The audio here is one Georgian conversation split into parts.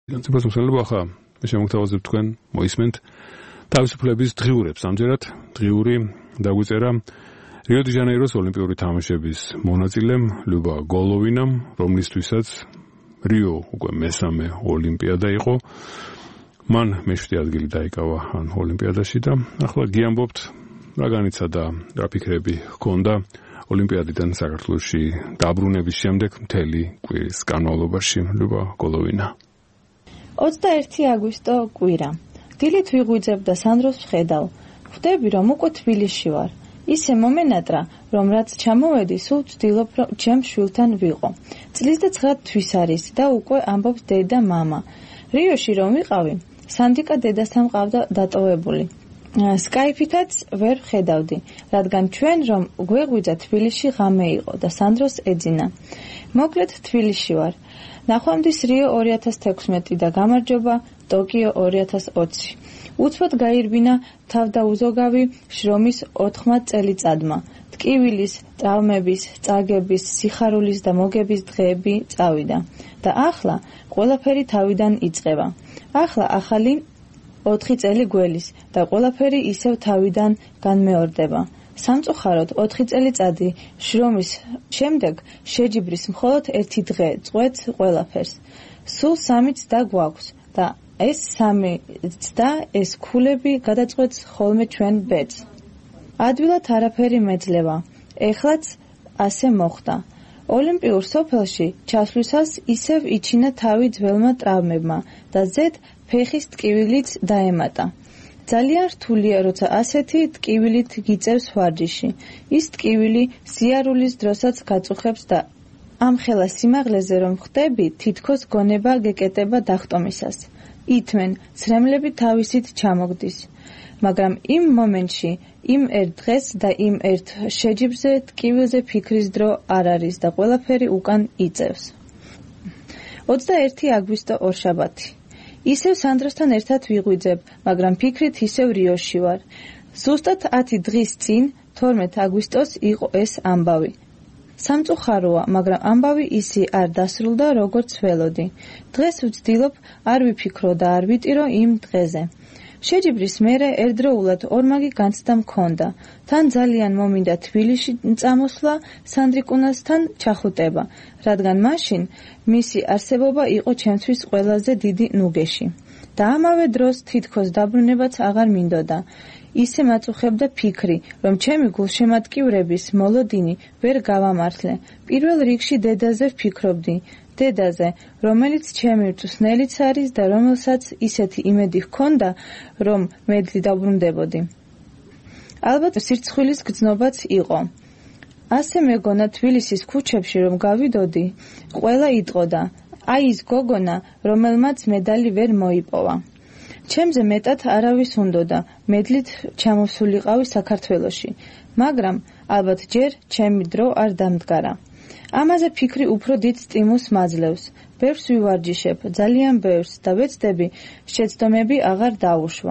განსაკუთრებით მოსალობა ხა მე შემოგთავაზებ თქვენ მოისმენთ თავისუფლების დღიურებს. ამჯერად დღიური დაგვიწერა რიო-დე-ჟანეიროს ოლიმპიური თამაშების მონაწილემ ლიუბა გოლოვინამ, რომლისთვისაც რიო უკვე მესამე ოლიმპიადა იყო. მან მე-7 ადგილი დაიკავა ამ ოლიმპიადაში და ახლა გიამბობთ რა განიცადა, რა ფიქრები ჰქონდა ოლიმპიადიდან საქართველოში დაბრუნების შემდეგ მთელი კვირის განმავლობაში. ლიუბა გოლოვინა. 21 აგვისტო კვირა. დილით ვიღვიძებ და სანდროს ვხედავ. ხვდები, რომ უკვე თბილისში ვარ. ისე მომენატრა, რომ რაც ჩამოვედი, სულ ვცდილობ, რომ ჩემ შვილთან ვიყო. წლის და 9 თვის არის და უკვე ამბობს დედა მამა. რიოში რომ ვიყავი, სანდრიკა დედასთან მყავდა დატოვებული. სკაიფითაც ვერ ვხედავდი, რადგან ჩვენ რომ გვეღვიძა თბილისში ღამე იყო და სანდროს ეძინა. მოკლედ თბილისში ვარ. ნახვამდის რიო 2016 და გამარჯობა ტოკიო 2020. უცბად გაირბინა თავდაუზოგავი შრომის 80 წელიწადმა. ტკივილის, ტრავმების, წაგების, სიხარულის და მოგების დღეები წავიდა და ახლა ყველაფერი თავიდან იწყება. ახლა ახალი 4 წელი გველის და ყველაფერი ისევ თავიდან განმეორდება. სამწუხაროდ 4 წელიწადი შრომის შემდეგ შეჯიბრის მხოლოდ 1 დღე წვეთს ყველაფერს. სულ 3 წდა გვაქვს და ეს 3 წდა ეს ქულები გადაწყვეტს ხოლმე ჩვენ ბედს. ადვილად არაფერი მეძლევა. ეხლაც ასე მოხდა. ოლიმპიურ სოფელში ჩასვლისას ისევ იჩინა თავი ძველმა ტრავმებმა და ზედ ფეხის ტკივილიც დაემატა. ძალიან რთულია, როცა ასეთი ტკივილით გიწევს ვარჯიში. ის ტკივილი სიარულის დროსაც გაწუხებს და ამ ხელა სიმაღლეზე რომ ხდები, თითქოს გონება გეკეტება დახტომისას. ითმენ, ცრემლები თავისით ჩამოგდის. მაგრამ იმ მომენტში, იმ ერთ დღეს და იმ ერთ შეჯიბრზე ტკივილზე ფიქრის დრო არ არის და ყველაფერი უკან იწევს. 21 აგვისტო ორშაბათი. ისევ სანდროსთან ერთად ვიღვიძებ, მაგრამ ფიქრით ისევ რიოში ვარ. ზუსტად 10 დღის წინ, 12 აგვისტოს იყო ეს ამბავი. სამწუხაროა, მაგრამ ამბავი ისი არ დასრულდა, როგორც ველოდი. დღეს ვცდილობ არ ვიფიქრო და არ ვიტირო იმ დღეზე. შეჯიბრის მერე ერთდროულად ორმაგი განცდა მქონდა. თან ძალიან მომინდა თბილისში წამოსვლა სანდრიკუნასთან ჩახუტება, რადგან მაშინ მისი არსებობა იყო ჩემთვის ყველაზე დიდი ნუგეში. და ამავე დროს თითქოს დაბრუნებაც აღარ მინდოდა. ისე მაწუხებდა ფიქრი, რომ ჩემი გულშემატკივრების მოლოდინი ვერ გავამართლე. პირველ რიგში დედაზე ვფიქრობდი. დედაზე, რომელიც ჩემი რწმუნელიც არის და რომელსაც ისეთი იმედი ჰქონდა, რომ მედლი დაბრუნდებოდი. ალბათ სირცხვილის გრძნობაც იყო. ასე მეგონა თბილისის ქუჩებში რომ გავიდოდი, ყველა იტყოდა, აი ის გოგონა, რომელმაც მედალი ვერ მოიპოვა. ჩემზე მეტად არავის უნდოდა, მედლით ჩამოსულიყავი საქართველოში, მაგრამ ალბათ ჯერ ჩემი დრო არ დამდგარა. ამაზე ფიქრი უფრო დიდ სტიმულს მაძლევს. ბევრს ვივარჯიშებ, ძალიან ბევრს და ვეცდები, შეცდომები აღარ დაუშვა.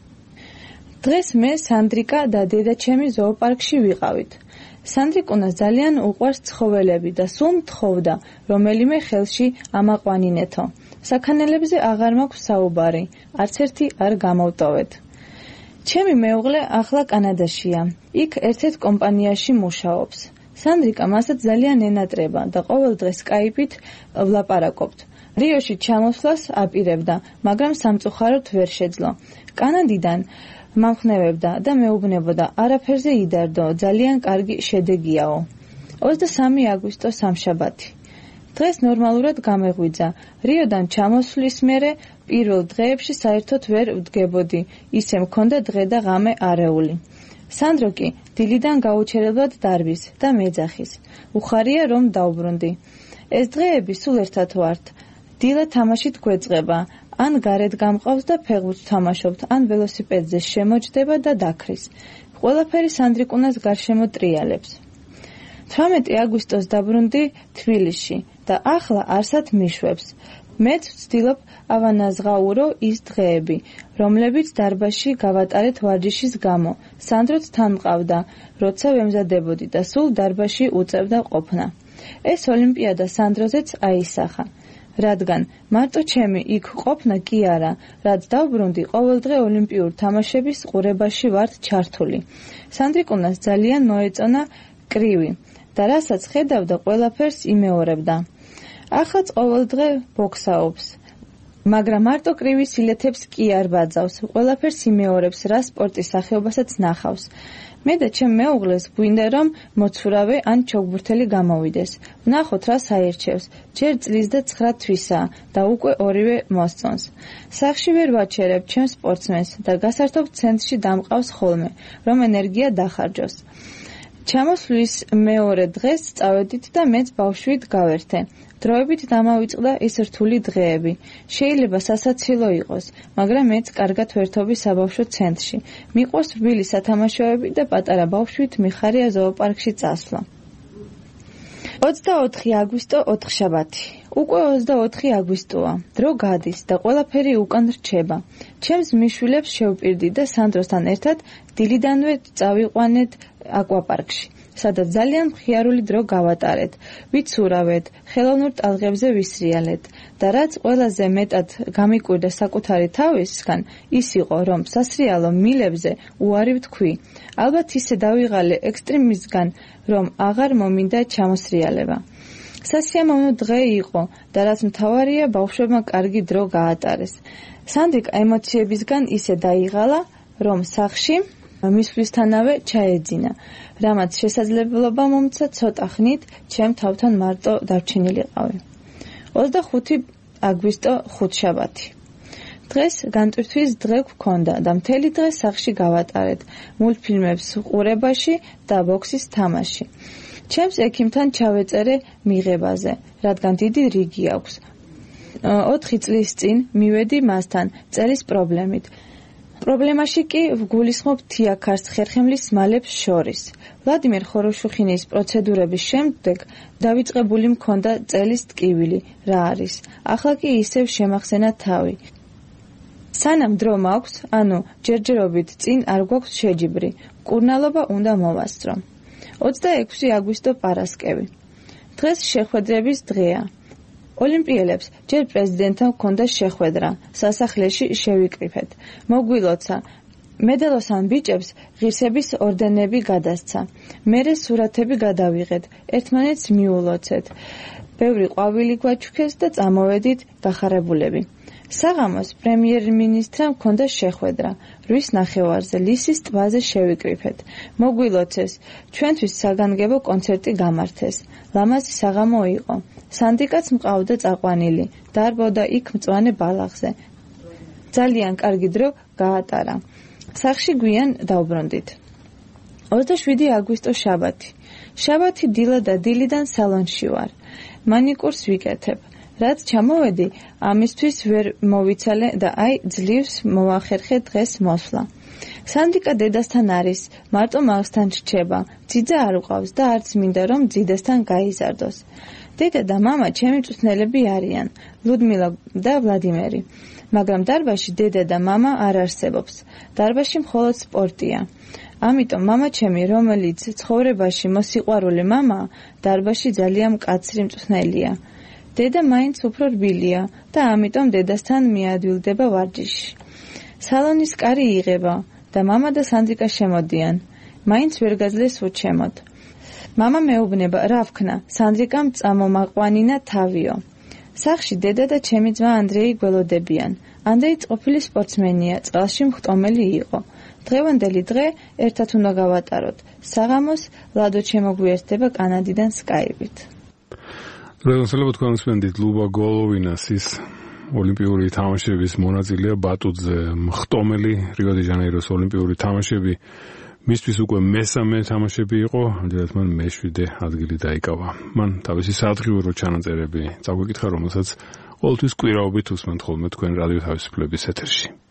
დღეს მე სანდრიკა და დედაჩემი ზოოპარკში ვიყავით. სანდრიკუნას ძალიან უყვარს ცხოველები და სულ მთხოვდა, რომელიმე ხელში ამაყვანინეთო. საქანელებზე აღარ მაქვს საუბარი, არც ერთი არ გამოვტოვეთ. ჩემი მეუღლე ახლა კანადაშია. იქ ერთ-ერთ კომპანიაში მუშაობს. სანდრიკა მასაც ძალიან ენატრება და ყოველ დღეს სკაიპით ვლაპარაკობთ. რიოში ჩამოსვლას აპირებდა, მაგრამ სამწუხაროდ ვერ შეძლო. კანადიდან მამხნევებდა და მეუბნებოდა, არაფერზე იდარდო, ძალიან კარგი შედეგიაო. 23 აგვისტო სამშაბათი. დღეს ნორმალურად გამეღვიძა. რიოდან ჩამოსვლის მერე პირველ დღეებში საერთოდ ვერ ვდგებოდი. ისე მქონდა დღე და ღამე არეული. სანდრო კი დილიდან გაუჩერებლად დარბის და მეძახის. უხარია რომ დავბრუნდი. ეს დღეები სულ ერთად ვართ. დილა თამაშით გვეწყება, ან გარეთ გამყავს და ფეხბურთს თამაშობთ, ან ველოსიპედზე შემოჯდება და დაქრის. ყველაფერი სანდრიკუნას გარშემო ტრიალებს. 18 აგვისტოს დაბრუნდი თბილისში და ახლა არსად მიშვებს. მეც ვცდილობ ავანაზღაურო ის დღეები, რომლებიც დარბაზში გავატარეთ ვარჯიშის გამო. სანდროც თან მყავდა, როცა ვემზადებოდი და სულ დარბაზში უწევდა ყოფნა. ეს ოლიმპიადა სანდროზეც აისახა. რადგან მარტო ჩემი იქ ყოფნა კი არა, რაც დავბრუნდი, ყოველდღე ოლიმპიურ თამაშების ყურებაში ვართ ჩართული. სანდრიკუნას ძალიან მოეწონა კრივი და რასაც ხედავდა, ყველაფერს იმეორებდა. ახაც ყოველდღე ბოქსაობს. მაგრამ მარტო კრივის ილეთებს კი არ ბაძავს, ყველაფერს იმეორებს, რა სპორტის სახეობასაც ნახავს. მე და ჩემ მეუღლეს გვინდა რომ მოცურავე ან ჩოგბურთელი გამოვიდეს. ვნახოთ რა საერჩევს. ჯერ წლის და 9 თვისაა და უკვე ორივე მოსწონს. სახლში ვერ ვაჩერებ ჩემ სპორტსმენს და გასართობ ცენტრში დამყავს ხოლმე, რომ ენერგია დახარჯოს. ჩამოსვლის მეორე დღეს წავედით და მეც ბავშვით გავერთე. დროებით დამავიწყდა ის რთული დღეები. შეიძლება სასაცილო იყოს, მაგრამ მეც კარგად ვერთობი საბავშვო ცენტრში. მიყვარს რბილი სათამაშოები და პატარა ბავშვით მიხარია ზოოპარკში წასვლა. 24 აგვისტო 4 შაბათი. უკვე 24 აგვისტოა. დრო გადის და ყველაფერი უკან რჩება. ჩემს მიშვილებს შევპირდი და სანდროსთან ერთად დილიდანვე წავიყვანეთ აკვაპარკში, სადაც ძალიან მხიარული დრო გავატარეთ. ვიცურავეთ, ხელოვნურ ტალღებზე ვისრიალეთ და რაც ყველაზე მეტად გამიკვირდა საკუთარი თავისგან, ის იყო, რომ სასრიალო მილებზე უარი ვთქვი. ალბათ ისე დავიღალე ექსტრემიზმგან, რომ აღარ მომინდა ჩამოსრიალება. სასიამოვნო დღე იყო და რაც მთავარია, ბავშვებმა კარგი დრო გაატარეს. სანდრიკა ემოციებისგან ისე დაიღალა, რომ სახლში მისვლისთანავე ჩაეძინა, რამაც შესაძლებლობა მომცა ცოტა ხნით ჩემ თავთან მარტო დარჩენილიყავი. 25 აგვისტო 5 შაბათი. დღეს განტვირთვის დღე გვქონდა და მთელი დღე სახლში გავატარეთ, მულტფილმებს ყურებაში და ბოქსის თამაში. ჩემს ექიმთან ჩავეწერე მიღებაზე, რადგან დიდი რიგი აქვს. 4 წლის წინ მივედი მასთან წელის პრობლემით. პრობლემაში კი ვგულისხმობ თიაქარს ხერხემლის მალებს შორის. ვლადიმერ ხოროშუხინის პროცედურების შემდეგ დავიწყებული მქონდა წელის ტკივილი, რა არის. ახლა კი ისევ შემახსენა თავი. სანამ დრო მაქვს, ანუ ჯერჯერობით წინ არ გვაქვს შეჯიბრი. მკურნალობა უნდა მოვასწრო. 26 აგვისტო პარასკევი. დღეს შეხვედრების დღეა. ოლიმპიელებს ჯერ პრეზიდენტთან ჰქონდა შეხვედრა, სასახლეში შევიკრიფეთ. მოგვილოცა, მედალოსან ბიჭებს ღირსების ორდენები გადასცა. მერე სურათები გადავიღეთ, ერთმანეთს მიულოცეთ. ბევრი ყვავილი გვაჩუქეს და წამოვედით გახარებულები. საღამოს პრემიერ-მინისტრთან ჰქონდა შეხვედრა. 8 ნახევარზე ლისის ტბაზე შევიკრიფეთ. მოგვილოცეს, ჩვენთვის საგანგებო კონცერტი გამართეს. ლამაზი საღამო იყო. სანდიკაც მყავდა წაყვანილი, დარბოდა იქ მწვანე ბალახზე. ძალიან კარგი დრო გაატარა. სახლში გვიან დავბრუნდით. 27 აგვისტო შაბათი. შაბათი დილა და დილიდან სალონში ვარ. მანიკურს ვიკეთებ. რაც ჩამოვედი, ამისთვის ვერ მოვიცალე და აი ძლივს მოახერხე დღეს მოსვლა. სანდიკა დედასთან არის, მარტო მაგსთან რჩება. ძიძა არ უყავს და არც მინდა რომ ძიდასთან გაიზარდოს. დედა და მამა ჩემი მწვრთნელები არიან, ლუდმილა და ვლადიმერი. მაგრამ დარბაზში დედა და მამა არ არსებობს. დარბაზში მხოლოდ სპორტია. ამიტომ მამა ჩემი, რომელიც ცხოვრებაში მოსიყვარული მამაა, დარბაზში ძალიან მკაცრი მწვრთნელია. დედა მაინც უფრო რბილია და ამიტომ დედასთან მიადვილდება ვარჯიშში. სალონის კარი იღება და მამა და სანდრიკა შემოდიან. მაინც ვერ გაძლეს უჩემოთ. მამა მეუბნება, რა ვქნა, სანდრიკამ წამომაყვანინა თავიო. სახლში დედა და ჩემი ძმა ანდრეი გველოდებიან. ანდრეი ყოფილი სპორტსმენია, წყალში მხტომელი იყო. დღევანდელი დღე ერთად უნდა გავატაროთ. საღამოს ლადო შემოგვიერთდება კანადიდან სკაიპით. რეგულარულად თქვენ უსმენთ ლუბა გოლოვინას ის ოლიმპიური თამაშების მონაწილეა ბატუტზე მხტომელი რიო-დე-ჟანეიროს ოლიმპიური თამაშები მისთვის უკვე მესამე თამაშები იყო, ამჯერად მან მე-7 ადგილი დაიკავა. მან თავისი საადღიურო ჩანაწერები წაგვიკითხა, რომელსაც ყოველთვის კვირაობით უსმენთ ხოლმე თქვენ რადიო თავისუფლების ეთერში.